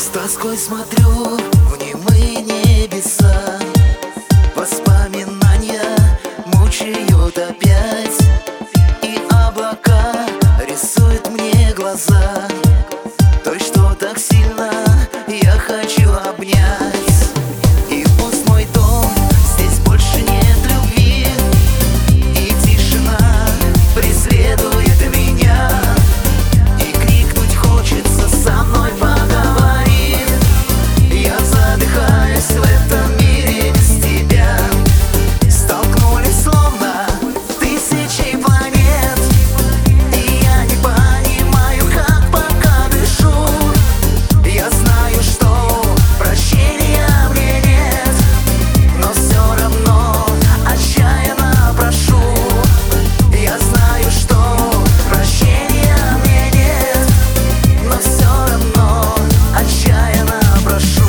С тоской смотрю в немые небеса, воспоминания мучают опять, и облака рисуют мне глаза той, что так сильно я хочу обнять. И пусть мой дом, здесь больше нет любви, и тишина преследует меня, и крикнуть хочется: со мной поговори. Я задыхаюсь в этом мире без тебя. Столкнулись словно тысячи планет, и я не понимаю, как пока дышу. Я знаю, что прощения мне нет, но все равно отчаянно прошу. Я знаю, что прощения мне нет, но все равно отчаянно прошу.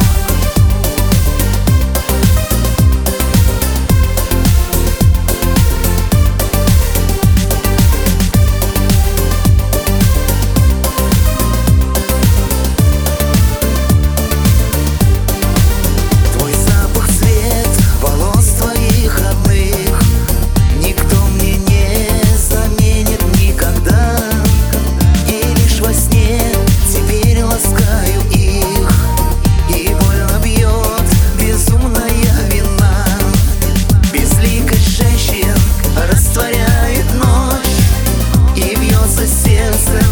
Твой запах, цвет волос твоих родных никто мне не заменит никогда. И лишь во сне теперь ласкаю их, и больно бьет безумная вина. Безликость женщин растворяет ночь, и бьется сердце